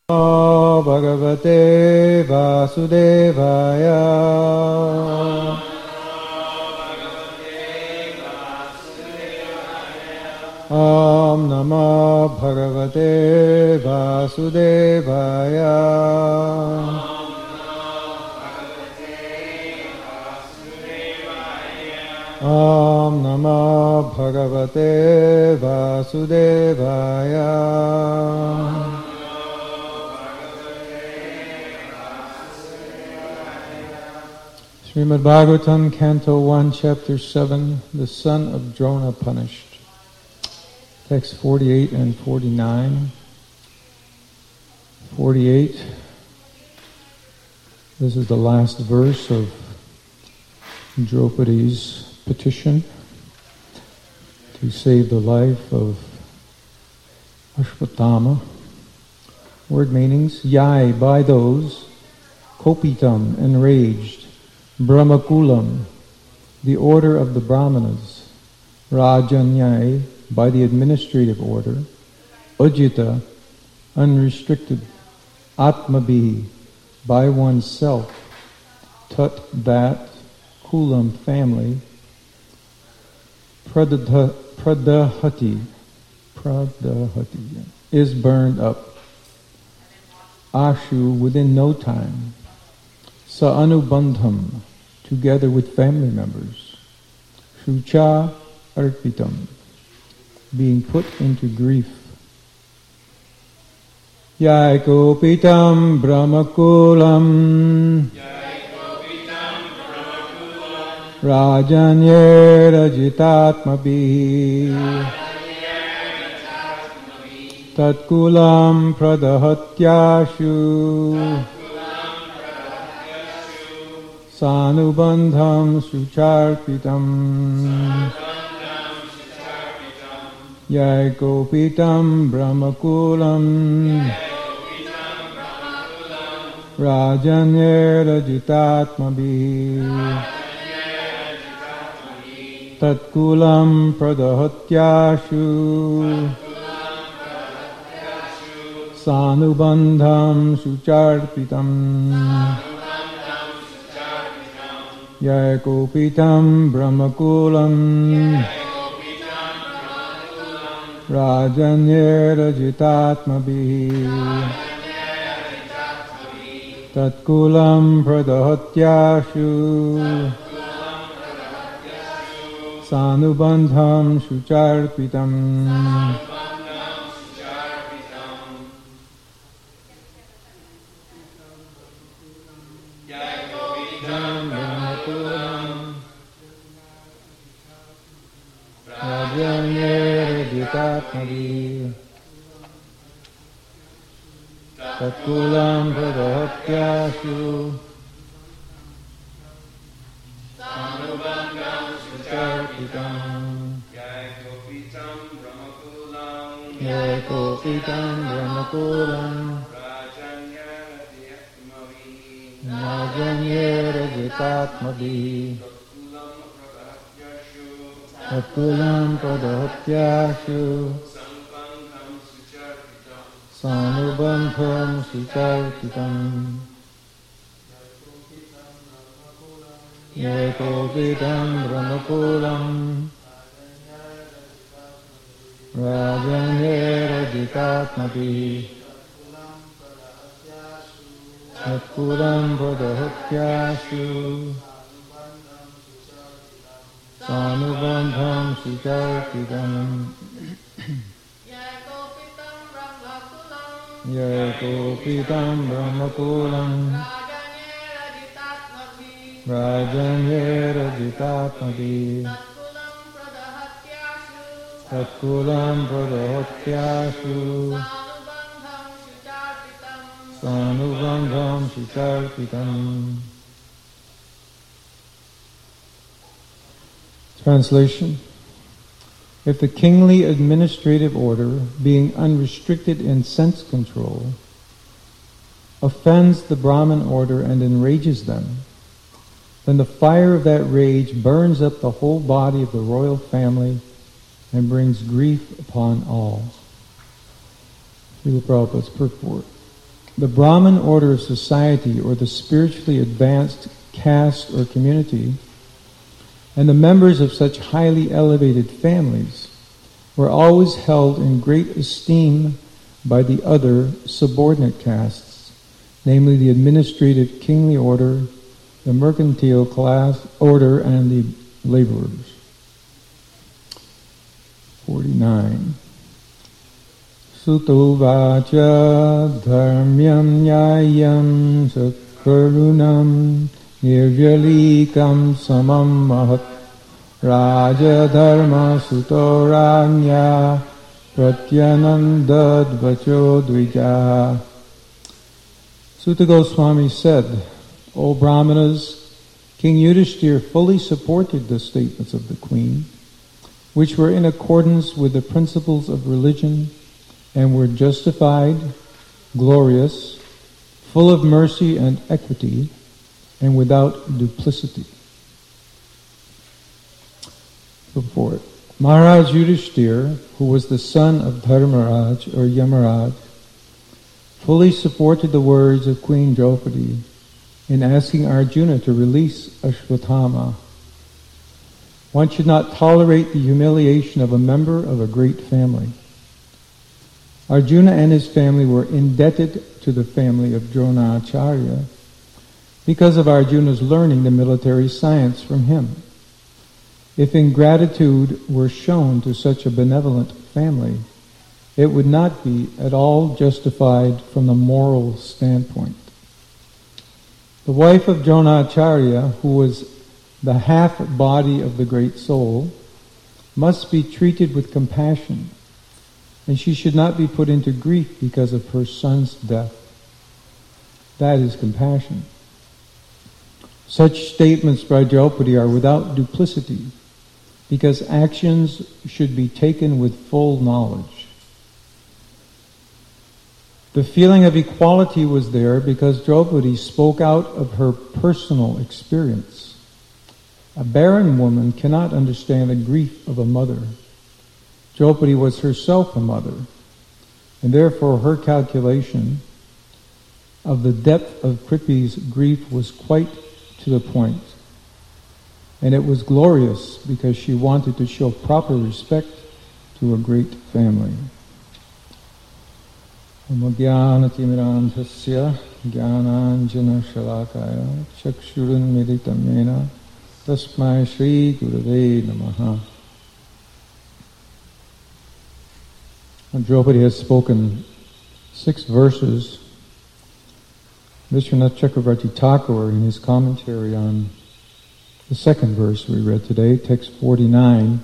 Bhagavate Vasudevaya. Om Namah Bhagavate Vasudevaya. Om Namah Bhagavate Vasudevaya. Srimad Bhagavatam, Canto 1, Chapter 7, The Son of Drona Punished. Text 48 and 49. 48. This is the last verse of Draupadi's petition to save the life of Ashwatthama. Word meanings: Yai, by those, Kopitam, enraged, Brahmakulam, the order of the Brahmanas, Rajanyai, by the administrative order, Ujjita, unrestricted, Atmabhi, by oneself, Tat, that, Kulam, family, Pradahati, is burned up, Ashu, within no time, Sa anubandham, together with family members, Shucha arpitam, being put into grief. Yaikopitam brahmakulam, Rajanye rajitatmabhi, Tatkulam pradahatyashu, Sanubandham sucharpitam, Yaikopitam brahmakulam, Rajanye rajitatmabhi, Tatkulam pradahatyashu, Sanubandham sucharpitam, Yaikopitam brahmakulam, Rajanye rajitatmabhi, Tatkulam pradahatyashu, Sanubandham sucharpitam. Tatkulam pradahatyashu, Sanubandham sucharpitam, Yaikopitam brahmakulam, Rajanye rajitatmabhi, Tatkulam pradahatyashu, Sanubandham sucharpitam, Yaikopitam brahmakulam, Rajanye rajitatmabhi, Tatkulam pradahatyashu, Sanubandham sucharpitam. Yaikopitam brahmakulam, Rajanye rajitatmabhi, Tatkulam pradahatyashu, Sanubandham sucharpitam. Translation: If the kingly administrative order, being unrestricted in sense control, offends the Brahmin order and enrages them, then the fire of that rage burns up the whole body of the royal family and brings grief upon all. Srila Prabhupada's purport. the Brahmin order of society, or the spiritually advanced caste or community, and the members of such highly elevated families were always held in great esteem by the other subordinate castes, namely the administrative kingly order, the mercantile class order, and the laborers. 49. Suto vacha dharmyam nyayam sakarunam nirvyalikam samam mahat raja dharma suto ranya pratyanandad vacho dvija. Sutta Goswami said, O Brahmanas, King Yudhishthira fully supported the statements of the Queen, which were in accordance with the principles of religion and were justified, glorious, full of mercy and equity, and without duplicity. Before it, Maharaj Yudhishthira, who was the son of Dharmaraj or Yamaraj, fully supported the words of Queen Draupadi in asking Arjuna to release Ashwatthama. One should not tolerate the humiliation of a member of a great family. Arjuna and his family were indebted to the family of Dronacharya because of Arjuna's learning the military science from him. If ingratitude were shown to such a benevolent family, it would not be at all justified from the moral standpoint. The wife of Dronacharya, who was the half-body of the great soul, must be treated with compassion, and she should not be put into grief because of her son's death. That is compassion. Such statements by Draupadi are without duplicity, because actions should be taken with full knowledge. The feeling of equality was there because Draupadi spoke out of her personal experience. A barren woman cannot understand the grief of a mother. Draupadi was herself a mother, and therefore her calculation of the depth of Kripi's grief was quite to the point. And it was glorious because she wanted to show proper respect to a great family. Jnanatimirandhasya jnananjana shalakaya chakshurunmilitamena tasmai Shri Gurave Namaha. Draupadi has spoken 6 verses. Vishwanath Chakravarti Thakur, in his commentary on the 2nd verse we read today, text 49,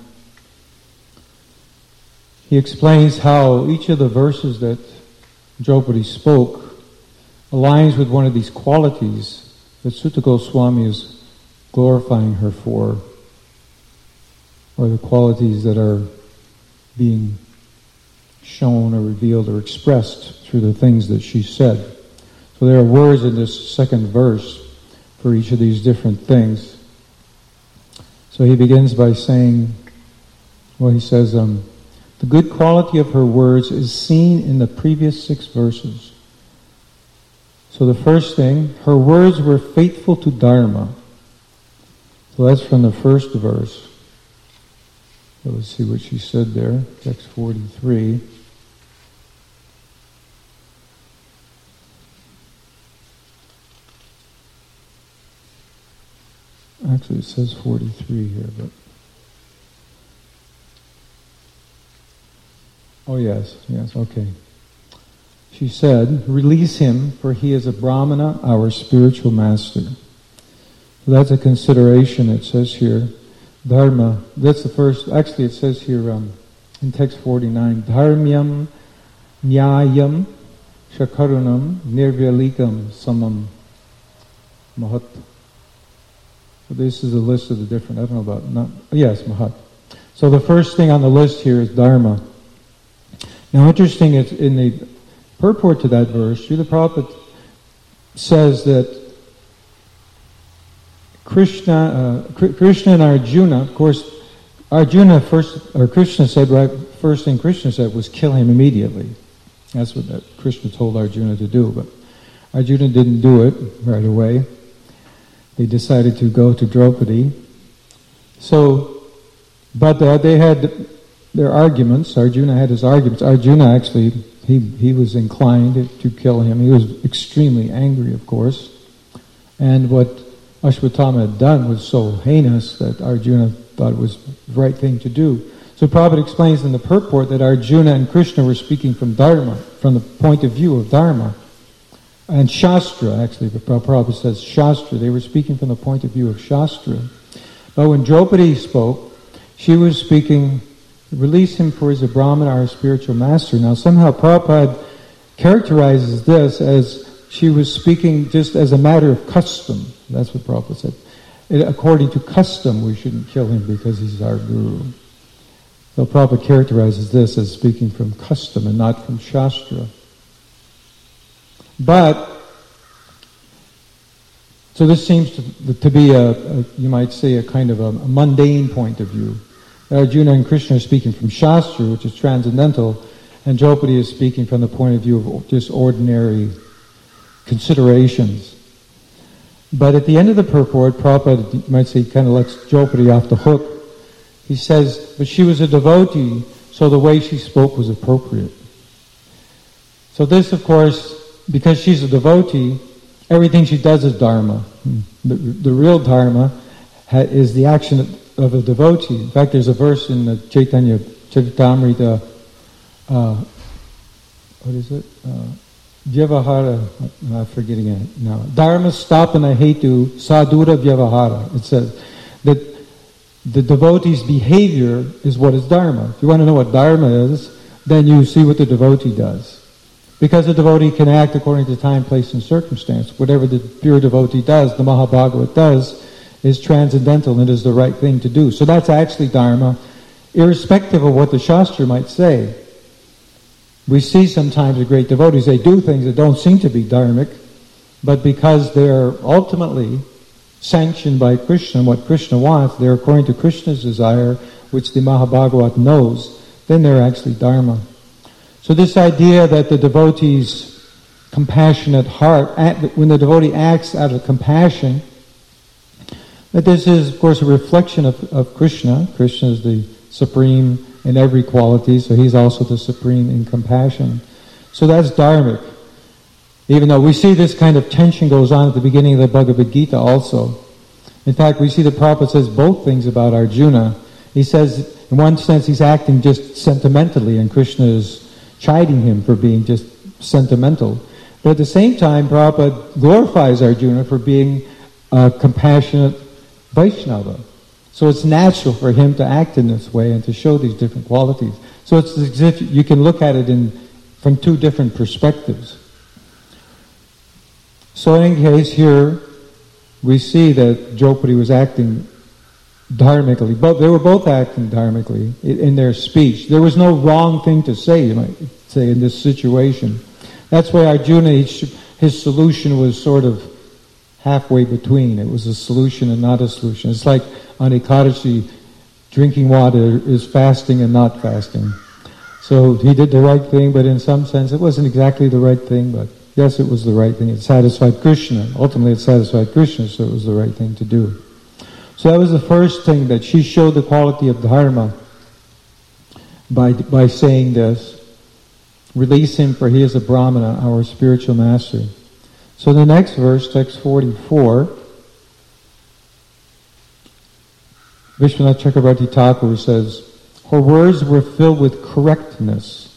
he explains how each of the verses that Draupadi spoke aligns with one of these qualities that Sutta Goswami is glorifying her for, or the qualities that are being shown or revealed or expressed through the things that she said. So there are words in this 2nd verse for each of these different things. So he begins by saying, he says, the good quality of her words is seen in the previous 6 verses. So the first thing, her words were faithful to Dharma. So that's from the 1st verse. So let's see what she said there, text 43. Actually, it says 43 here, but... Oh, yes, okay. She said, release him, for he is a Brahmana, our spiritual master. So that's a consideration, it says here. Dharma, that's the first, actually it says here in text 49, Dharmyam nyayam shakarunam nirvyalikam samam mahat. So this is a list of the different, I don't know about, mahat. So the first thing on the list here is Dharma. Now interesting, it's in the purport to that verse, Srila Prabhupada says that Krishna and Arjuna, of course, Krishna said, right, first thing Krishna said was kill him immediately. That's what Krishna told Arjuna to do. But Arjuna didn't do it right away. They decided to go to Draupadi. But they had their arguments. Arjuna had his arguments. Arjuna actually, he was inclined to kill him. He was extremely angry, of course. And what Ashwatthama had done was so heinous that Arjuna thought it was the right thing to do. So Prabhupada explains in the purport that Arjuna and Krishna were speaking from Dharma, from the point of view of Dharma. And Shastra, actually, but Prabhupada says Shastra. They were speaking from the point of view of Shastra. But when Draupadi spoke, she was speaking, release him for he is a Brahmana, our spiritual master. Now somehow Prabhupada characterizes this as she was speaking just as a matter of custom. That's what Prabhupada said. According to custom, we shouldn't kill him because he's our guru. So Prabhupada characterizes this as speaking from custom and not from Shastra. So this seems to be you might say, a kind of a mundane point of view. Arjuna and Krishna are speaking from Shastra, which is transcendental, and Draupadi is speaking from the point of view of just ordinary considerations. But at the end of the purport, Prabhupada, you might say, kind of lets Draupadi off the hook. He says, but she was a devotee, so the way she spoke was appropriate. So this, of course, because she's a devotee, everything she does is dharma. The real dharma is the action of a devotee. In fact, there's a verse in the Chaitanya Charitamrita, what is it? Vyavahara, I'm forgetting it now. Dharma stapana hetu sadhura vyavahara. It says that the devotee's behavior is what is dharma. If you want to know what dharma is, then you see what the devotee does. Because the devotee can act according to time, place, and circumstance. Whatever the pure devotee does, the Mahabhagavad does, is transcendental and is the right thing to do. So that's actually dharma, irrespective of what the Shastra might say. We see sometimes the great devotees, they do things that don't seem to be dharmic, but because they're ultimately sanctioned by Krishna and what Krishna wants, they're according to Krishna's desire, which the Mahabhagavad knows, then they're actually dharma. So this idea that the devotee's compassionate heart, when the devotee acts out of compassion, that this is, of course, a reflection of Krishna. Krishna is the supreme in every quality, so he's also the supreme in compassion. So that's dharmic. Even though we see this kind of tension goes on at the beginning of the Bhagavad Gita also. In fact, we see that Prabhupada says both things about Arjuna. He says, in one sense, he's acting just sentimentally, and Krishna is chiding him for being just sentimental. But at the same time, Prabhupada glorifies Arjuna for being a compassionate Vaishnava. So it's natural for him to act in this way and to show these different qualities. So it's as if you can look at it from two different perspectives. So in any case, here we see that Draupadi was acting dharmically. They were both acting dharmically in their speech. There was no wrong thing to say, you might say, in this situation. That's why Arjuna, his solution was sort of halfway between. It was a solution and not a solution. It's like on Ekadashi, drinking water is fasting and not fasting. So he did the right thing, but in some sense it wasn't exactly the right thing, but yes, it was the right thing. It satisfied Krishna. Ultimately it satisfied Krishna, so it was the right thing to do. So that was the first thing, that she showed the quality of dharma by saying this. Release him, for he is a Brahmana, our spiritual master. So the next verse, text 44, Vishwanath Chakravarti Thakur says, her words were filled with correctness.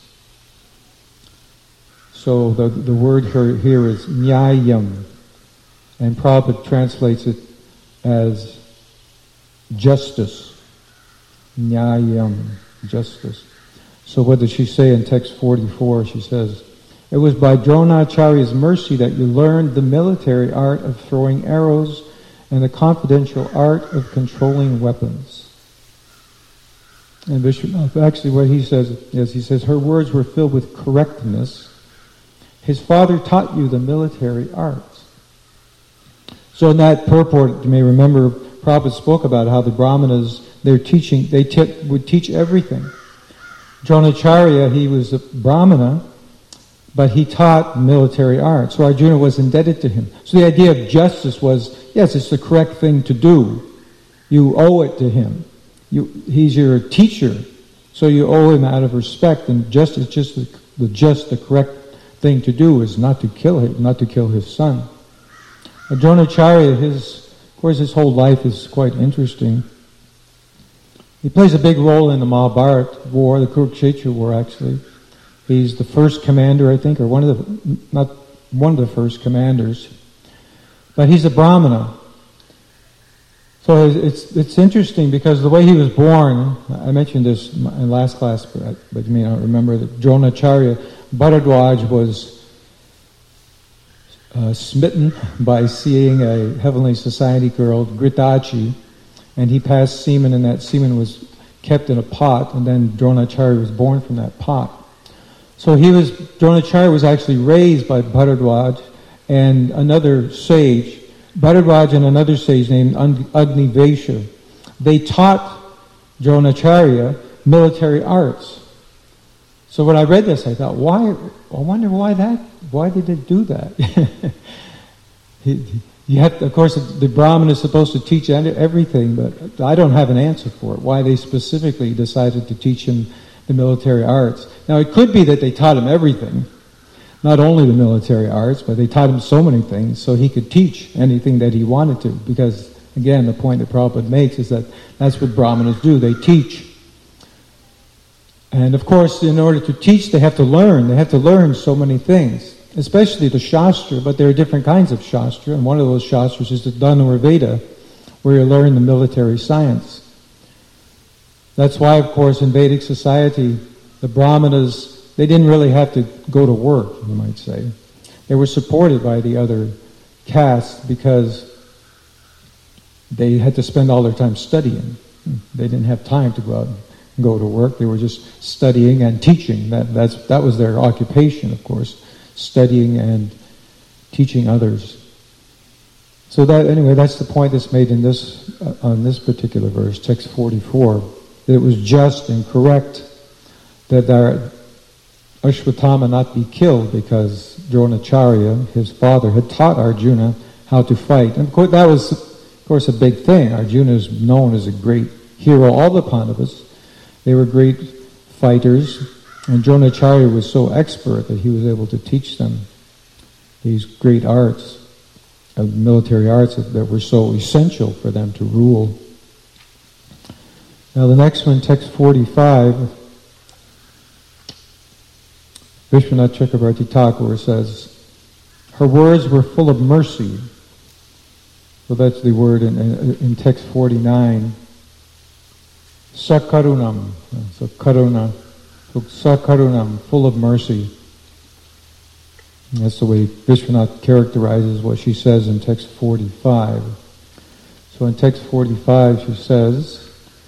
So the word here is nyayam, and Prabhupada translates it as justice. Nyayam, justice. So what does she say in text 44? She says, it was by Dronacharya's mercy that you learned the military art of throwing arrows and the confidential art of controlling weapons. And Vishwanath, actually what he says is, he says, her words were filled with correctness. His father taught you the military arts. So in that purport, you may remember, Prabhupada spoke about how the Brahmanas, would teach everything. Dronacharya, he was a Brahmana, but he taught military art, so Arjuna was indebted to him. So the idea of justice was, yes, it's the correct thing to do. You owe it to him. He's your teacher, so you owe him out of respect, and justice, the correct thing to do is not to kill him, not to kill his son. Dronacharya, his whole life is quite interesting. He plays a big role in the Mahabharata war, the Kurukshetra war actually. He's the first commander, I think, or not one of the first commanders. But he's a Brahmana. So it's interesting because the way he was born, I mentioned this in last class, but you may not remember that Dronacharya, Bharadwaj was smitten by seeing a heavenly society girl, Gritachi, and he passed semen, and that semen was kept in a pot, and then Dronacharya was born from that pot. So Dronacharya was actually raised by Bharadwaj and another sage, Bharadwaj and another sage named Agnivesha. They taught Dronacharya military arts. So when I read this, I thought, I wonder why did they do that? Of course, the Brahmin is supposed to teach everything, but I don't have an answer for it, why they specifically decided to teach him the military arts. Now, it could be that they taught him everything, not only the military arts, but they taught him so many things so he could teach anything that he wanted to, because, again, the point that Prabhupada makes is that that's what Brahmanas do, they teach. And, of course, in order to teach, they have to learn. They have to learn so many things, especially the Shastra, but there are different kinds of Shastra, and one of those Shastras is the Dhanurveda, where you learn the military science. That's why, of course, in Vedic society, the Brahmanas, they didn't really have to go to work, you might say. They were supported by the other castes because they had to spend all their time studying. They didn't have time to go out and go to work. They were just studying and teaching. That was their occupation, of course, studying and teaching others. So that's the point that's made in on this particular verse, text 44. That it was just and correct that Ashwatthama not be killed because Dronacharya, his father, had taught Arjuna how to fight. And of course, that was, of course, a big thing. Arjuna is known as a great hero. All the Pandavas, they were great fighters, and Dronacharya was so expert that he was able to teach them these great arts, military arts that were so essential for them to rule. Now the next one, text 45, Vishwanath Chakravarti Thakur says, her words were full of mercy. So that's the word in text 49. Sakarunam, so karuna, so sakarunam, full of mercy. And that's the way Vishwanath characterizes what she says in text 45. So in text 45 she says,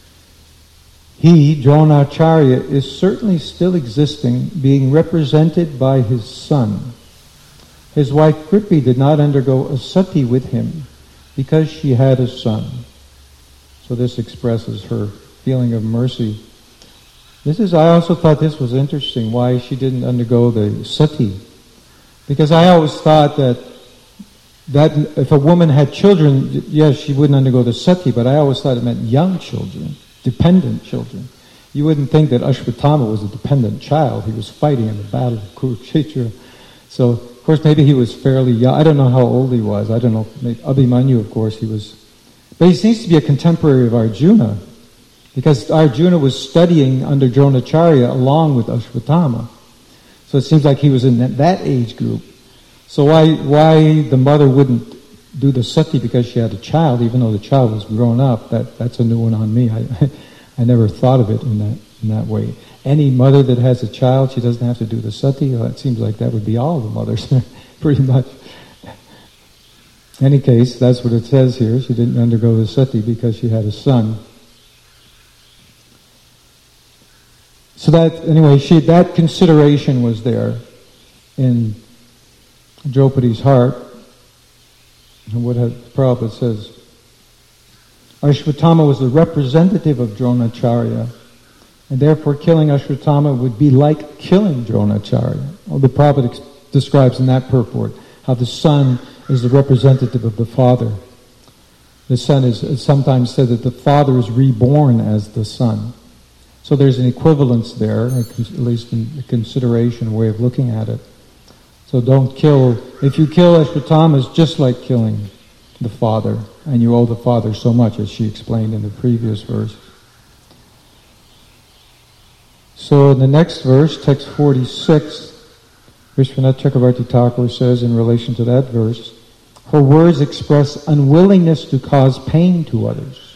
he, Dronacharya, is certainly still existing, being represented by his son. His wife Kripi did not undergo a sati with him because she had a son. So this expresses her feeling of mercy. I also thought this was interesting, why she didn't undergo the sati. Because I always thought that if a woman had children, yes, she wouldn't undergo the sati, but I always thought it meant young children. Dependent children. You wouldn't think that Ashwatthama was a dependent child. He was fighting in the battle of Kurukshetra. So, of course, maybe he was fairly young. I don't know how old he was. I don't know. Maybe Abhimanyu, of course, he was. But he seems to be a contemporary of Arjuna, because Arjuna was studying under Dronacharya along with Ashwatthama. So it seems like he was in that age group. So why the mother wouldn't do the sati because she had a child, even though the child was grown up, that's a new one on me. I never thought of it in that way. Any mother that has a child, she doesn't have to do the sati. Well, it seems like that would be all the mothers, pretty much. In any case, that's what it says here. She didn't undergo the sati because she had a son. So that consideration was there in Draupadi's heart. And what Prabhupada says, Ashwatthama was the representative of Dronacharya, And therefore killing Ashwatthama would be like killing Dronacharya. Well, the Prabhupada describes in that purport how the son is the representative of the father. The son is sometimes said that the father is reborn as the son. So there's an equivalence there, at least in consideration, a way of looking at it. So don't kill, if you kill Ashwatthama, it's just like killing the father, and you owe the father so much, as she explained in the previous verse. So in the next verse, text 46, Vishwanath Chakravarti Thakur says in relation to that verse, her words express unwillingness to cause pain to others.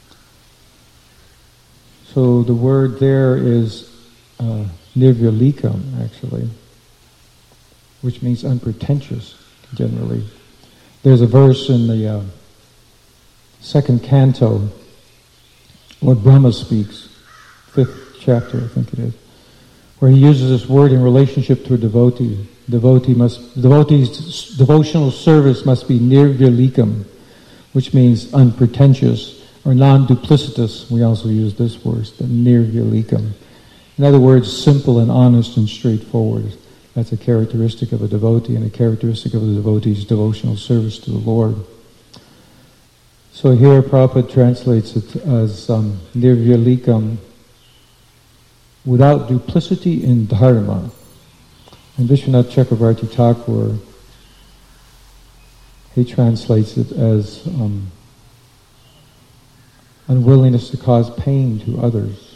So the word there is nirvilikam, actually, which means unpretentious, generally. There's a verse in the second canto, Lord Brahma speaks, 5th chapter, I think it is, where he uses this word in relationship to a devotee. Devotee's devotional service must be nirvilikam, which means unpretentious or non-duplicitous. We also use this word, the nirvilikam. In other words, simple and honest and straightforward. That's a characteristic of a devotee and a characteristic of the devotee's devotional service to the Lord. So here Prabhupada translates it as nirvilikam, without duplicity in dharma. And Vishwanath Chakravarti Thakur, he translates it as unwillingness to cause pain to others.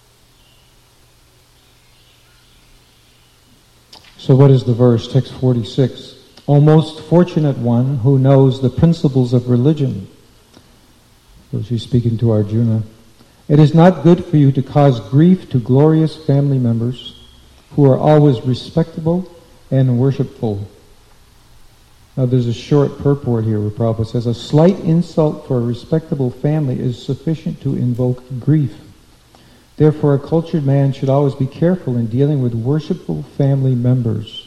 So what is the verse? Text 46. O most fortunate one who knows the principles of religion. So she's speaking to Arjuna. It is not good for you to cause grief to glorious family members who are always respectable and worshipful. Now there's a short purport here where Prabhupada says, a slight insult for a respectable family is sufficient to invoke grief. Therefore a cultured man should always be careful in dealing with worshipful family members.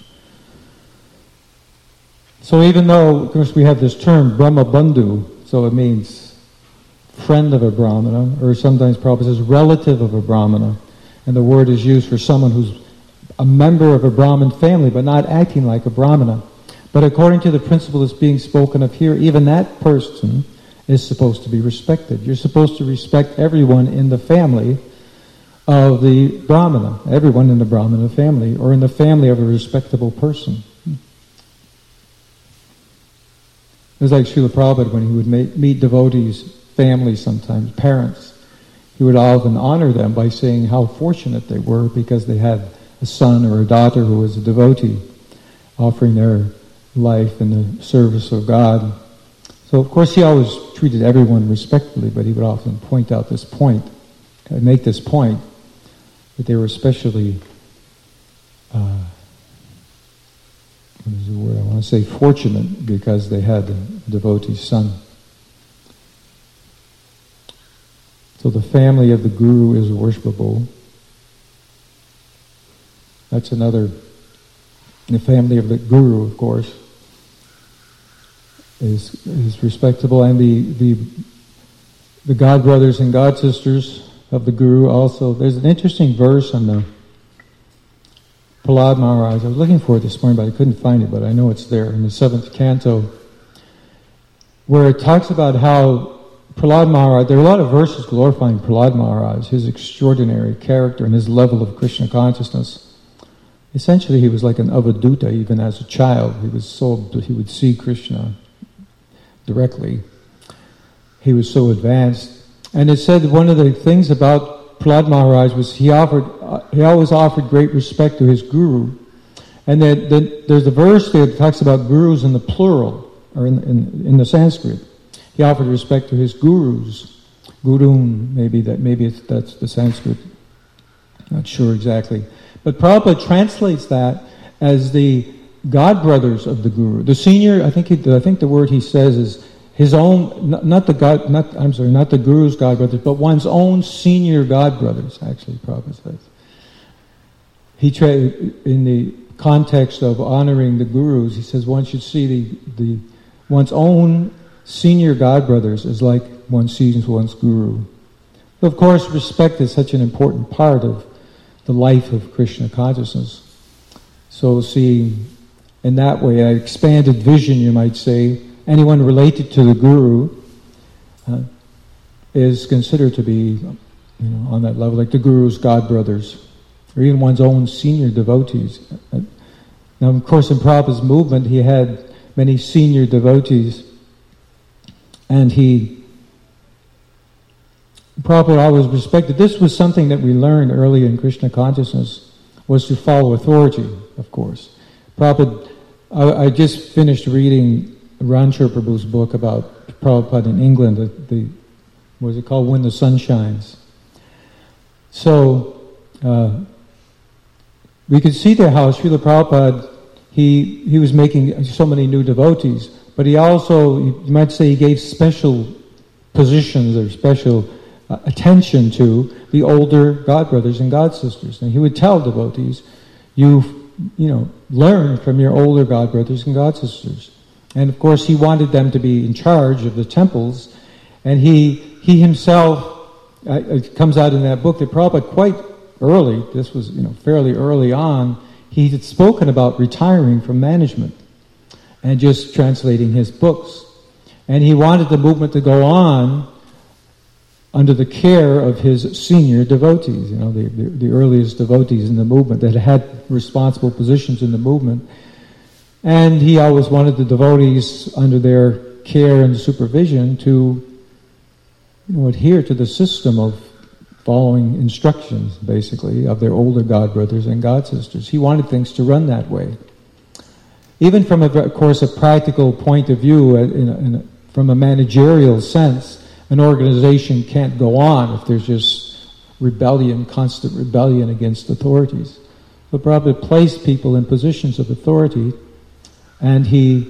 So even though, of course, we have this term, Brahma Bandhu, so it means friend of a Brahmana, or sometimes Prabhupada says relative of a Brahmana, and the word is used for someone who's a member of a Brahmin family, but not acting like a Brahmana. But according to the principle that's being spoken of here, even that person is supposed to be respected. You're supposed to respect everyone in the family of the Brahmana, everyone in the Brahmana family, or in the family of a respectable person. It was like Srila Prabhupada when he would meet devotees, families sometimes, parents. He would often honor them by saying how fortunate they were because they had a son or a daughter who was a devotee, offering their life in the service of God. So of course he always treated everyone respectfully, but he would often point out this point, make this point, that they were especially, what is the word I want to say, fortunate because they had a devotee's son. So the family of the Guru is worshipable. That's another, the family of the Guru, of course, is respectable, and the god brothers and god sisters of the Guru also. There's an interesting verse on the Prahlad Maharaj. I was looking for it this morning, but I couldn't find it, but I know it's there in the 7th canto, where it talks about how Prahlad Maharaj, there are a lot of verses glorifying Prahlad Maharaj, his extraordinary character and his level of Krishna consciousness. Essentially, he was like an avaduta even as a child. He would see Krishna directly. He was so advanced. And it said one of the things about Prahlad Maharaj was he always offered great respect to his guru. And then there's a verse there that talks about gurus in the plural, or in the Sanskrit. He offered respect to his gurus. Gurun, maybe that's the Sanskrit. Not sure exactly. But Prabhupada translates that as the god brothers of the guru. The senior, I think the word he says is his own, not the guru's god brothers, but one's own senior god brothers, actually, Prabhupada says. In the context of honoring the gurus, he says one should see one's own senior god brothers as like one sees one's guru. Of course, respect is such an important part of the life of Krishna consciousness. So see, in that way, an expanded vision, you might say, anyone related to the Guru is considered to be, on that level, like the Guru's godbrothers, or even one's own senior devotees. Now, of course, in Prabhupada's movement, he had many senior devotees, and Prabhupada always respected. This was something that we learned early in Krishna consciousness, was to follow authority, of course. Prabhupada, I just finished reading Ranchir Prabhu's book about Prabhupada in England, what is it called, When the Sun Shines. So, we could see there how Srila Prabhupada, he was making so many new devotees, but he also, you might say, he gave special positions or special attention to the older godbrothers and godsisters. And he would tell devotees, you learn from your older godbrothers and godsisters. And of course, he wanted them to be in charge of the temples, and he himself, it comes out in that book that Prabhupada quite early, this was fairly early on, he had spoken about retiring from management and just translating his books. And he wanted the movement to go on under the care of his senior devotees, the earliest devotees in the movement that had responsible positions in the movement. And he always wanted the devotees under their care and supervision to adhere to the system of following instructions, basically, of their older godbrothers and godsisters. He wanted things to run that way. Even from, of course, a practical point of view, from a managerial sense, an organization can't go on if there's just constant rebellion against authorities. So Prabhupada placed people in positions of authority, and he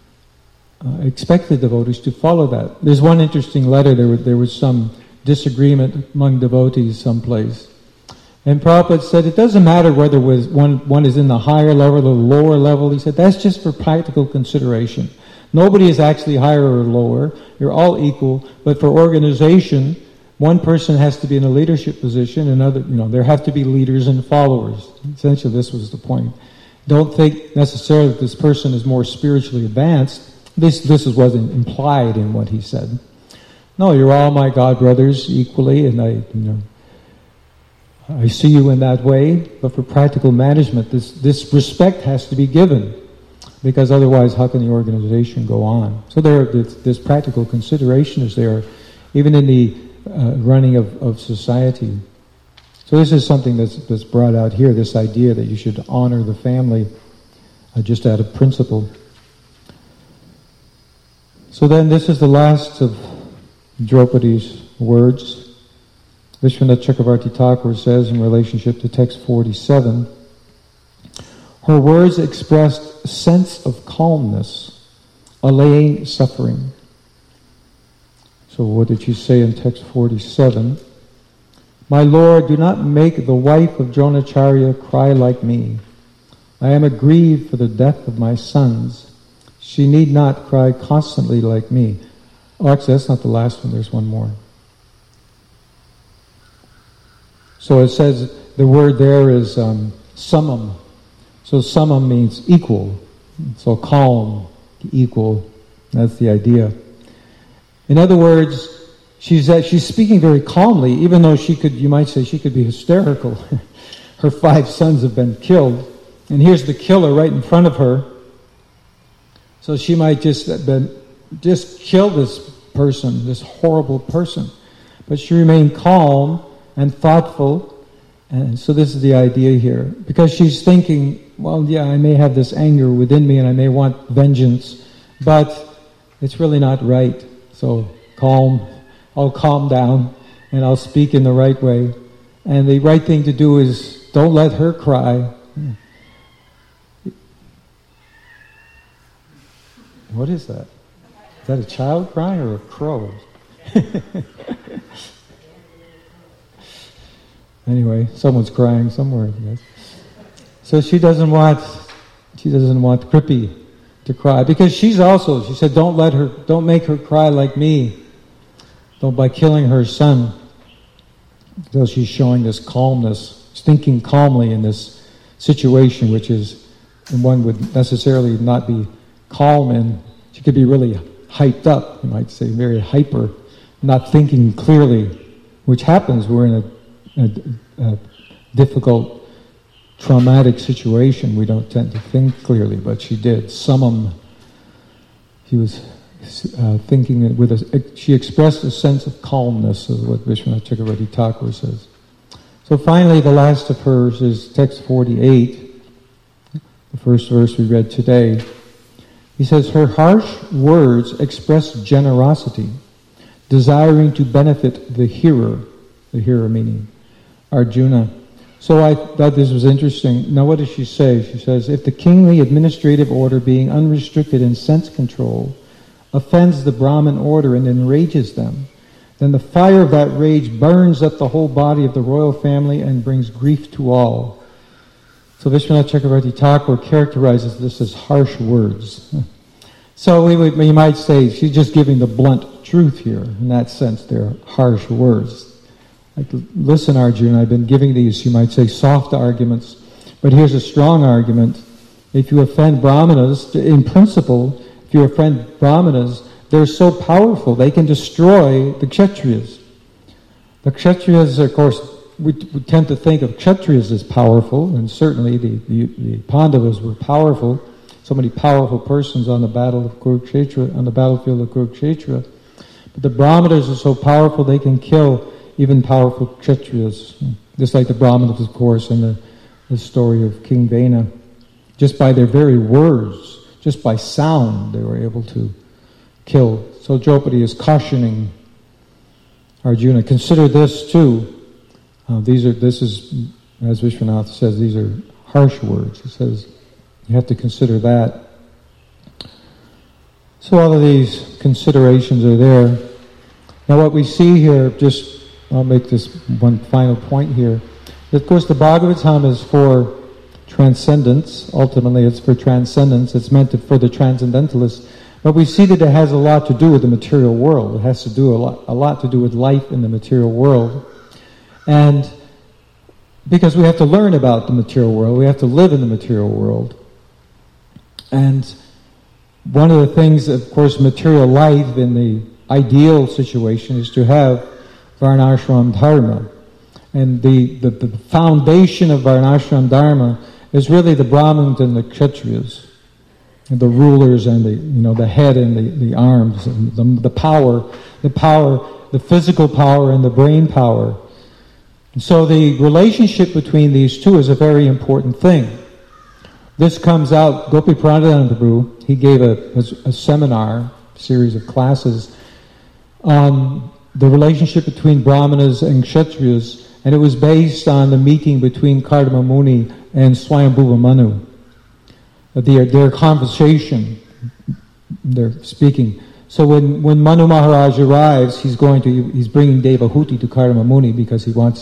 expected devotees to follow that. There's one interesting letter, there was some disagreement among devotees someplace. And Prabhupada said, it doesn't matter whether one is in the higher level or the lower level. He said, that's just for practical consideration. Nobody is actually higher or lower. You're all equal. But for organization, one person has to be in a leadership position, there have to be leaders and followers. Essentially, this was the point. Don't think necessarily that this person is more spiritually advanced. This wasn't implied in what he said. No, you're all my godbrothers equally, and I see you in that way. But for practical management, this respect has to be given, because otherwise, how can the organization go on? So this practical consideration is there, even in the running of society. So this is something that's brought out here, this idea that you should honor the family just out of principle. So then this is the last of Draupadi's words. Vishwanath Chakravarti Thakur says in relationship to text 47, her words expressed sense of calmness, allaying suffering. So what did she say in text 47? My Lord, do not make the wife of Dronacharya cry like me. I am aggrieved for the death of my sons. She need not cry constantly like me. Oh, actually, that's not the last one. There's one more. So it says, the word there is samam. So samam means equal. So calm, equal. That's the idea. In other words, she's speaking very calmly, even though you might say she could be hysterical. Her 5 sons have been killed, and here's the killer right in front of her. So she might just kill this person, this horrible person. But she remained calm and thoughtful, and so this is the idea here. Because she's thinking, well, yeah, I may have this anger within me and I may want vengeance, but it's really not right. So I'll calm down and I'll speak in the right way. And the right thing to do is don't let her cry. What is that? Is that a child crying or a crow? Anyway, someone's crying somewhere, I guess. So she doesn't want Kripi to cry, because she said, don't make her cry like me, by killing her son. So she's showing this calmness, thinking calmly in this situation, which is, and one would necessarily not be calm in. She could be really hyped up, you might say, very hyper, not thinking clearly, which happens. We're in a difficult, traumatic situation. We don't tend to think clearly, but she did. Samam, she was thinking she expressed a sense of calmness, is what Vishwanath Chakravarti Thakur says. So finally, the last of hers is text 48, the first verse we read today. He says, her harsh words express generosity, desiring to benefit the hearer meaning Arjuna. So I thought this was interesting. Now what does she say? She says, if the kingly administrative order, being unrestricted in sense control, offends the Brahmin order and enrages them, then the fire of that rage burns up the whole body of the royal family and brings grief to all. So Vishwanath Chakravarti Thakur characterizes this as harsh words. So we might say she's just giving the blunt truth here. In that sense, they're harsh words. Like, listen, Arjuna, I've been giving these, you might say, soft arguments, but here's a strong argument. If you offend Brahmanas, in principle, if you offend Brahmanas, they're so powerful, they can destroy the Kshatriyas. The Kshatriyas, of course, we tend to think of Kshatriyas as powerful, and certainly the Pandavas were powerful. So many powerful persons on the battlefield of Kurukshetra. But the Brahmanas are so powerful, they can kill even powerful Kshatriyas. Just like the Brahmanas, of course, in the story of King Vena. Just by their very words, just by sound, they were able to kill. So Draupadi is cautioning Arjuna, consider this too. This is, as Vishwanath says, these are harsh words. He says, you have to consider that. So all of these considerations are there. Now what we see here, I'll make this one final point here. Of course, the Bhagavatam is for transcendence. Ultimately, it's for transcendence. It's meant for the transcendentalists. But we see that it has a lot to do with the material world. It has to do a lot to do with life in the material world. And because we have to learn about the material world, we have to live in the material world. And one of the things, of course, material life in the ideal situation is to have Varnashram Dharma. And the foundation of Varnashram Dharma is really the Brahmins and the Kshatriyas, and the rulers and the head and the arms, and the power, the physical power and the brain power. And so the relationship between these two is a very important thing. This comes out, Gopi Pranadhana Prabhu, he gave a seminar, series of classes, on the relationship between Brahmanas and Kshatriyas, and it was based on the meeting between Kardama Muni and Swayambhuva Manu. Their conversation, they're speaking. So when Manu Maharaj arrives, he's bringing Devahuti to Kardama Muni because he wants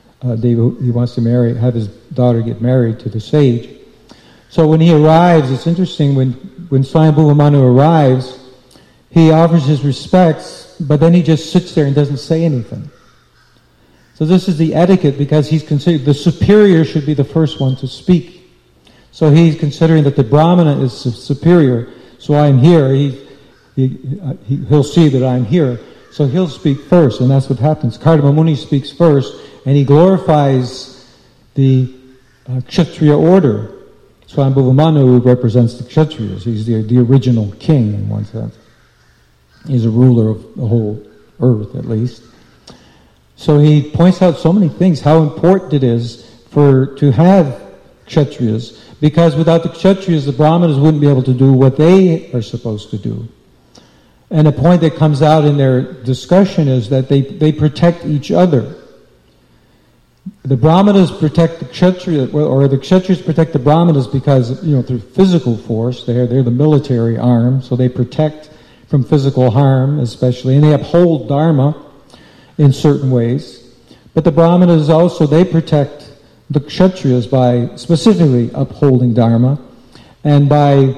to have his daughter get married to the sage. So when he arrives, it's interesting, when Swayambhuva Manu arrives, he offers his respects, but then he just sits there and doesn't say anything. So this is the etiquette, because he's considered the superior should be the first one to speak. So he's considering that the Brahmana is superior, so I'm here, he'll see that I'm here, so he'll speak first, and that's what happens. Kardama Muni speaks first, and he glorifies the Kshatriya order. Swayambhuva Manu represents the Kshatriyas. He's the original king in one sense. He's a ruler of the whole earth, at least. So he points out so many things, how important it is to have Kshatriyas, because without the Kshatriyas, the Brahmanas wouldn't be able to do what they are supposed to do. And a point that comes out in their discussion is that they protect each other. The Brahmanas protect the Kshatriyas, or the Kshatriyas protect the Brahmanas because, through physical force, they're the military arm, so they protect from physical harm especially, and they uphold Dharma in certain ways. But the Brahmanas also, they protect the Kshatriyas by specifically upholding Dharma and by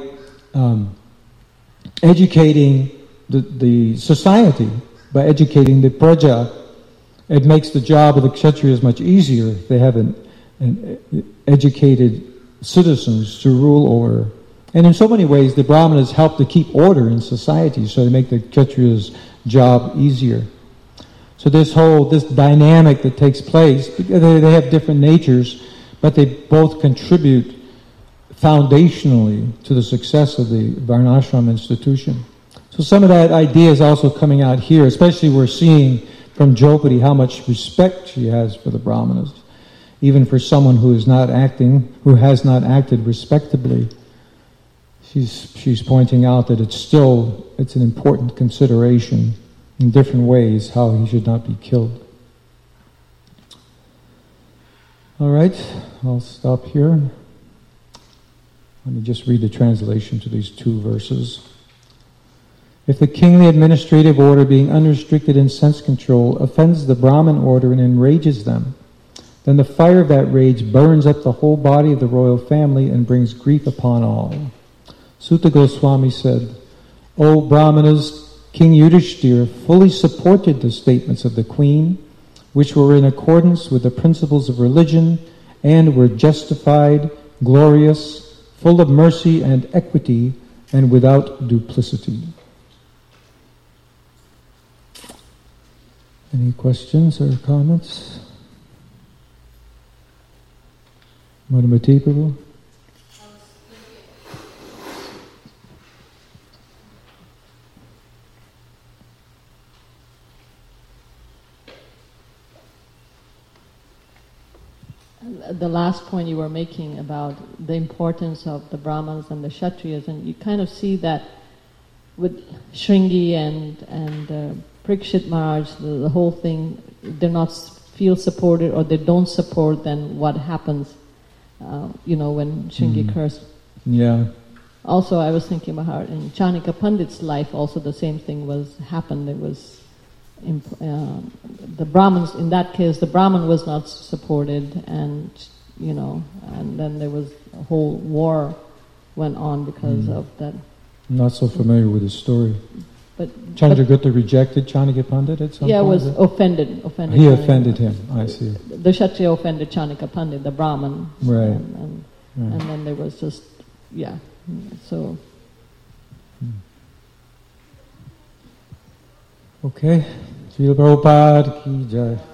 educating the society, by educating the praja, it makes the job of the Kshatriyas much easier. They have an educated citizens to rule over. And in so many ways, the Brahmanas help to keep order in society, so they make the Kshatriyas' job easier. So this dynamic that takes place, they have different natures, but they both contribute foundationally to the success of the Varnashram institution. So some of that idea is also coming out here, especially we're seeing from Draupadi how much respect she has for the Brahmanas, even for someone who has not acted respectably. She's pointing out that it's an important consideration in different ways how he should not be killed. All right, I'll stop here. Let me just read the translation to these two verses. If the kingly administrative order, being unrestricted in sense control, offends the Brahmin order and enrages them, then the fire of that rage burns up the whole body of the royal family and brings grief upon all. Sutta Goswami said, O Brahmanas, King Yudhishthira fully supported the statements of the queen, which were in accordance with the principles of religion and were justified, glorious, full of mercy and equity, and without duplicity. Any questions or comments? Madhumati Prabhu? The last point you were making about the importance of the Brahmanas and the Kshatriyas, and you kind of see that with Shringi and Parikshit Maharaj, the whole thing, they're not feel supported or they don't support, then what happens, when Shringi cursed. Yeah. Also, I was thinking about how in Chanakya Pandit's life also the same thing happened. It was the Brahmins, in that case, the Brahmin was not supported, and then there was a whole war went on because of that. I'm not so familiar with the story. But Chandragupta rejected Chanakya Pandit at some point? Yeah, was offended. He offended him, I see. The Kshatriya offended Chanakya Pandit, the Brahmin. Right. And then there was just, so... Okay. Srila Prabhupada ki jai.